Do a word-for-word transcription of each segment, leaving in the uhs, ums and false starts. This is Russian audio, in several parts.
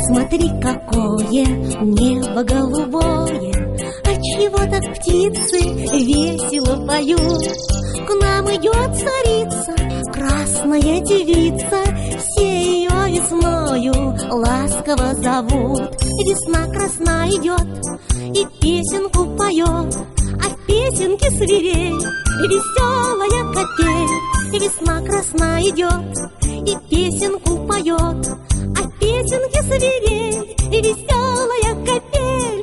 Посмотри, какое небо голубое, отчего так птицы весело поют. К нам идет царица, красная девица, все ее весною ласково зовут. Весна красна идет и песенку поет, а в песенке свирель, веселая капель. Весна красна идет и песенку поет, а в песенке свирель, веселая капель.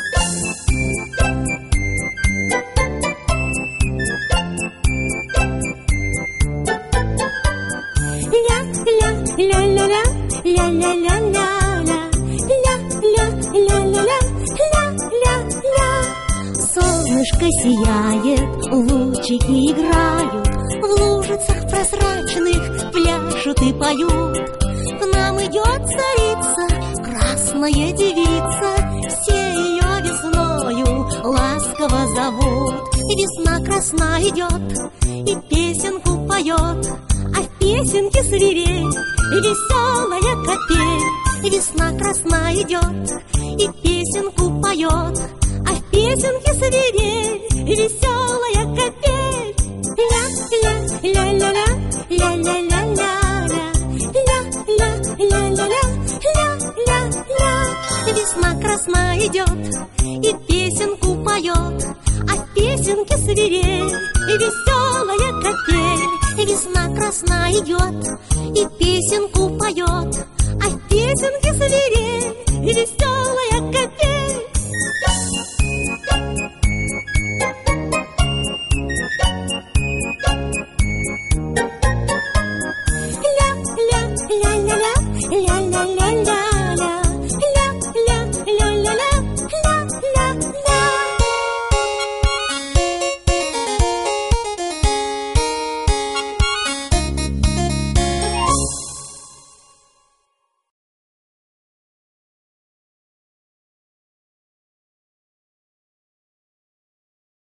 Ля-ля-ля-ля-ля, ля-ля-ля-ля-ля, ля-ля-ля-ля-ля, ля-ля-ля. Солнышко сияет, лучики играют, в лужицах прозрачных пляшут и поют. К нам идет царица, красная девица, все ее весною ласково зовут. Весна красна идет и песенку поет, а в песенке свирель, веселая капель. Весна красна идет и песенку поет, а в песенке свирель, веселая капель. Ля-ля-ля-ля-ля, ля-ля-ля-ля-ля, ля-ля-ля-ля-ля, ля-ля-ля. Весна красна идет и песенку поет, а в песенке свирель, веселая капель. Весна красна идет и песенку поет, а в песенке свирель,